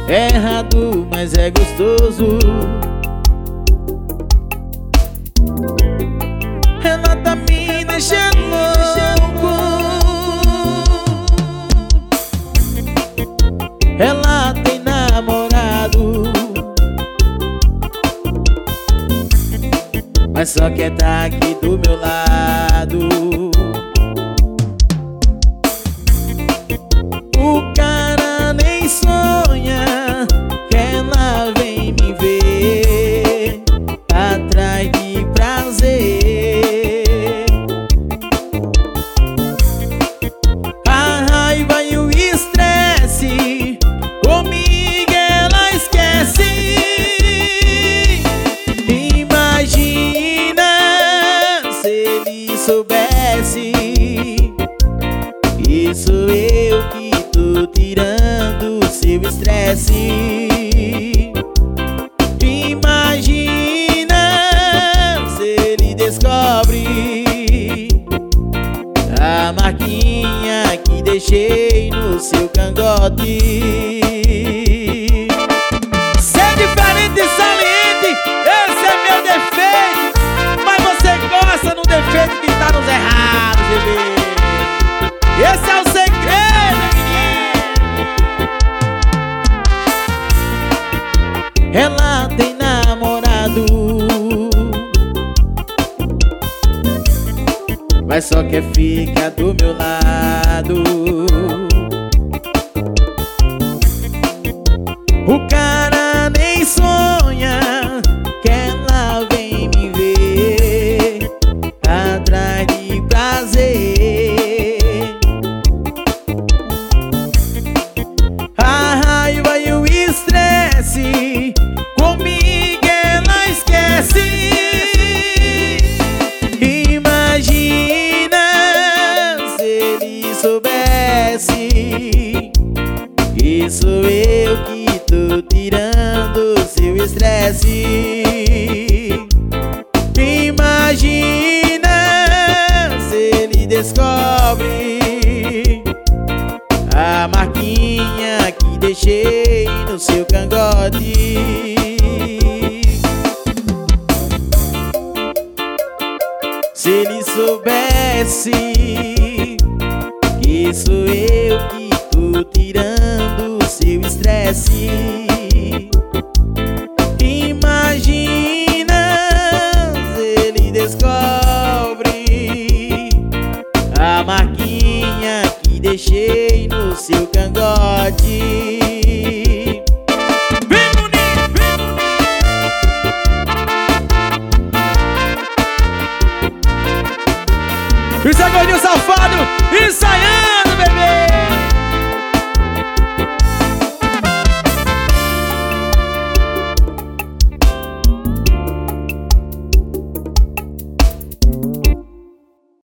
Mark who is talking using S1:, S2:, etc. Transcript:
S1: É errado, mas é gostoso. Ela tá me deixando louco. Ela tem namorado, mas só quer tá aqui do meu lado. O cara nem sonha que ela vem me ver atrás de prazer. A raiva e o estresse comigo ela esquece. Imagina se ele soubesse que sou eu que tô tirando seu estresse. Imagina se ele descobre a marquinha que deixei no seu cangote. Ser diferente e saliente, esse é meu defeito, mas você gosta no defeito que tá nos errados, bebê. Esse é o segredo, menino. Ela tem namorado, mas só quer ficar do meu lado. O cara nem sonha que ela vem me ver atrás de prazer. A raiva e o estresse comigo ela esquece. Imagina se ele soubesse que sou eu que tô tirando seu estresse. Imagina se ele descobre a marquinha que deixei no seu cangote. Se ele soubesse que sou eu que tô tirando seu estresse. Imagina se ele descobre a marquinha que deixei no seu cangote.